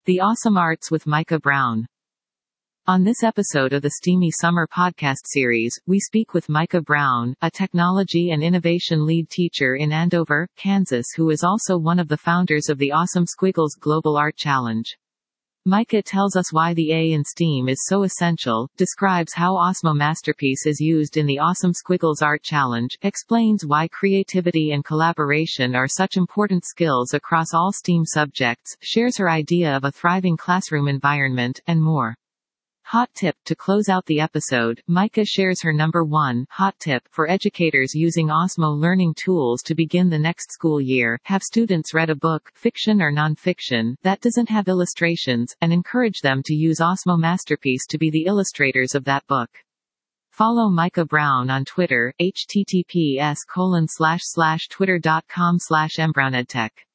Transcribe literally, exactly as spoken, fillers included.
The Awesome Arts with Micah Brown. On this episode of the Steamy Summer podcast series, we speak with Micah Brown, a technology and innovation lead teacher in Andover, Kansas, who is also one of the founders of the Awesome Squiggles Global Art Challenge. Micah tells us why the A in STEAM is so essential, describes how Osmo Masterpiece is used in the Awesome Squiggles Art Challenge, explains why creativity and collaboration are such important skills across all STEAM subjects, shares her idea of a thriving classroom environment, and more. Hot tip. To close out the episode, Micah shares her number one hot tip for educators using Osmo learning tools to begin the next school year. Have students read a book, fiction or nonfiction, that doesn't have illustrations, and encourage them to use Osmo Masterpiece to be the illustrators of that book. Follow Micah Brown on Twitter, https colon slash slash twitter dot com slash mbrownedtech.